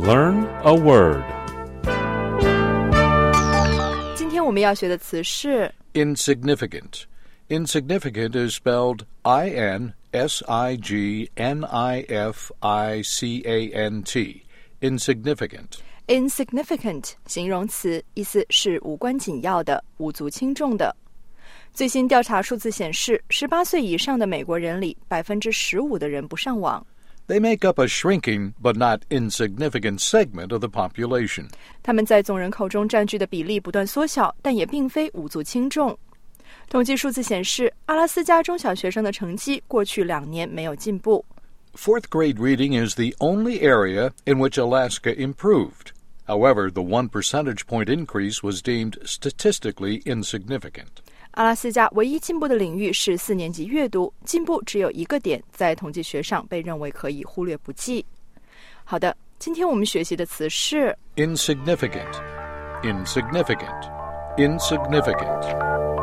Learn a word. 今天我们要学的词是 Insignificant. Insignificant is spelled I-N-S-I-G-N-I-F-I-C-A-N-T. Insignificant. insignificant 形容词，意思是无关紧要的、无足轻重的。最新调查数字显示，18岁以上的美国人里，15%的人不上网。 They make up a shrinking but not insignificant segment of the population. 他们在总人口中占据的比例不断缩小，但也并非无足轻重。统计数字显示，阿拉斯加中小学生的成绩过去2年没有进步。 Fourth grade reading is the only area in which Alaska improved. However, the 1 percentage point increase was deemed statistically insignificant. 阿拉斯加唯一进步的领域是4年级阅读，进步只有1个点，在统计学上被认为可以忽略不计。好的，今天我们学习的词是 Insignificant. Insignificant. Insignificant.